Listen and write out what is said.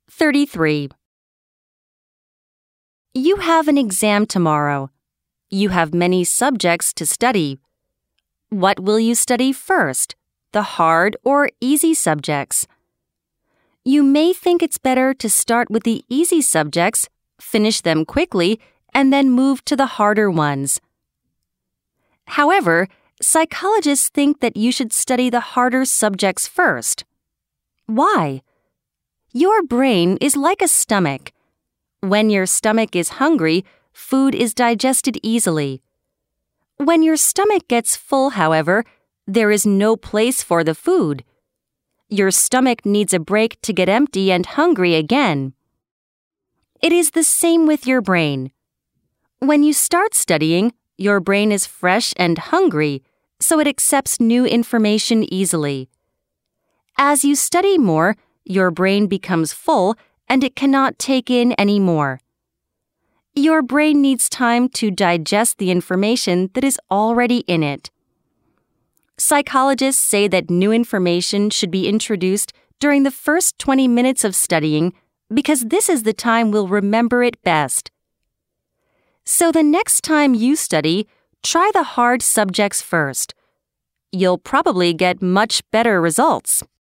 33. You have an exam tomorrow. You have many subjects to study. What will you study first, the hard or easy subjects? You may think it's better to start with the easy subjects, finish them quickly, and then move to the harder ones. However, psychologists think that you should study the harder subjects first. Why? Your brain is like a stomach. When your stomach is hungry, food is digested easily. When your stomach gets full, however, there is no place for the food. Your stomach needs a break to get empty and hungry again. It is the same with your brain. When you start studying, your brain is fresh and hungry, so it accepts new information easily. As you study more, your brain becomes full and it cannot take in any more. Your brain needs time to digest the information that is already in it. Psychologists say that new information should be introduced during the first 20 minutes of studying because this is the time we'll remember it best. So the next time you study, try the hard subjects first. You'll probably get much better results.